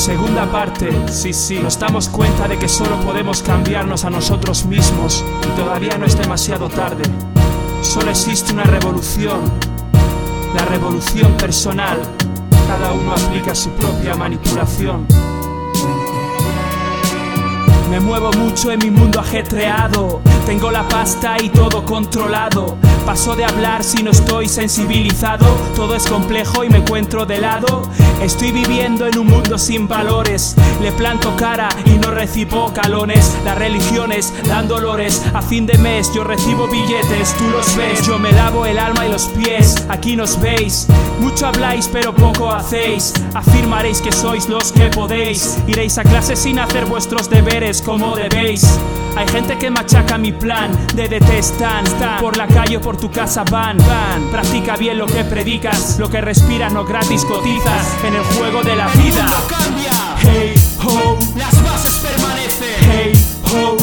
Segunda parte, sí, nos damos cuenta de que solo podemos cambiarnos a nosotros mismos y todavía no es demasiado tarde. Solo existe una revolución, la revolución personal. Cada uno aplica su propia manipulación. Me muevo mucho en mi mundo ajetreado, tengo la pasta y todo controlado. Paso de hablar si no estoy sensibilizado, todo es complejo y me encuentro de lado. Estoy viviendo en un mundo sin valores, le planto cara y no recibo calones. Las religiones dan dolores, a fin de mes yo recibo billetes, tú los ves. Yo me lavo el alma y los pies, aquí nos veis. Mucho habláis pero poco hacéis, afirmaréis que sois los que podéis. Iréis a clase sin hacer vuestros deberes como debéis. Hay gente que machaca mi plan de detestar. Por la calle o por tu casa van. Practica bien lo que predicas, lo que respiras no gratis cotizas en el juego de la vida. El mundo cambia, Hey ho, las bases permanecen. hey ho.